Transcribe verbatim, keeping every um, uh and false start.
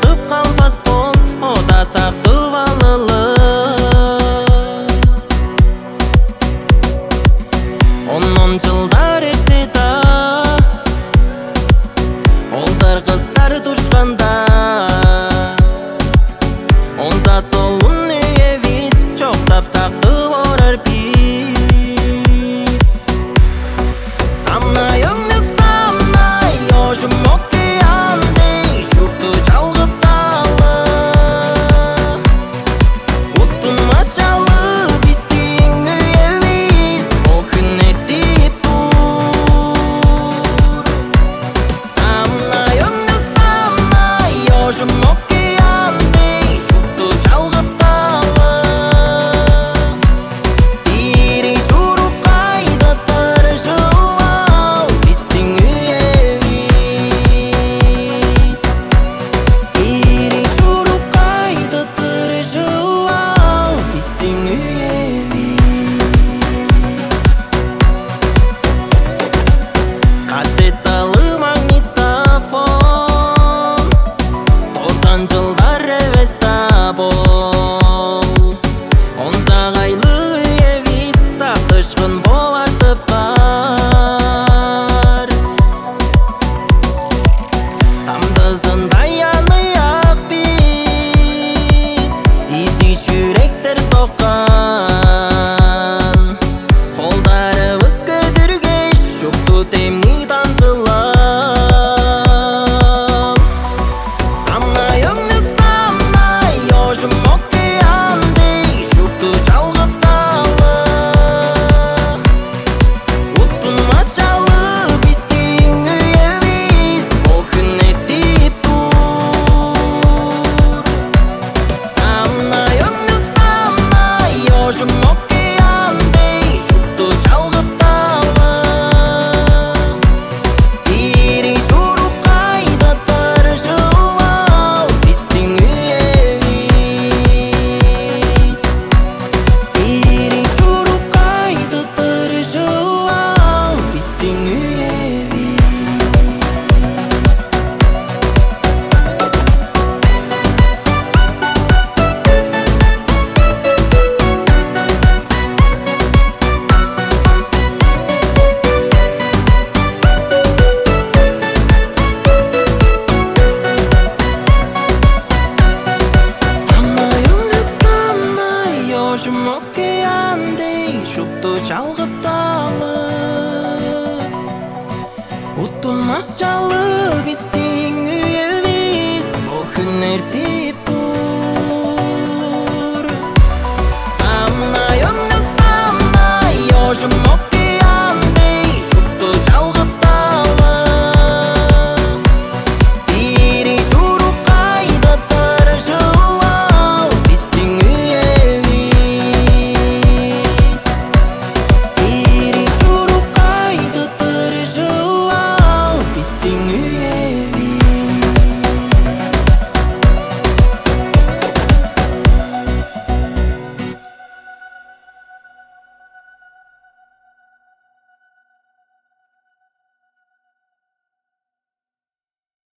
тартып калбас бол, ода сактып алылы. Он-он жылдар өтсе да, олдар кыздар тушканда, онса солун үйебиз чоктап сактып орар биз. Самнай өңнүк самнай, ошум океандей шупту чалгып далы. Утунмас жалы биздин үйебиз, ол хүннетип тур. Самнай өңнүк самнай, ошум океандей шупту чалгып далы. Тири журуп кайда тыржып ал биздин үйебиз. Тири журуп кайда тыржып ал биздин үйебиз. Кассеталы магнитофон, тоқсан жылдар эвеста бол. Онсагайлы үйебиз сактышкын бол артып кар. Тамдысындай яныяк биз, изи жүректер соккан. Колдарыбыз көтөргөч шупту темни таңсылап. Самнай өңнүк самнай, ошум океандей шупту чалгып далы. Утунмас жалы биздин үйебиз, ол хүннетип тур. Самнай өңнүк самнай, ошум океандей шупту чалгып далы. Тири журуп кайда тыржып ал биздин үйебиз. Тири журуп кайда тыржып ал биздин үйебиз. Самнай өңнүк самнай, ошум океандей шупту чалгып далы. Утунмас жалы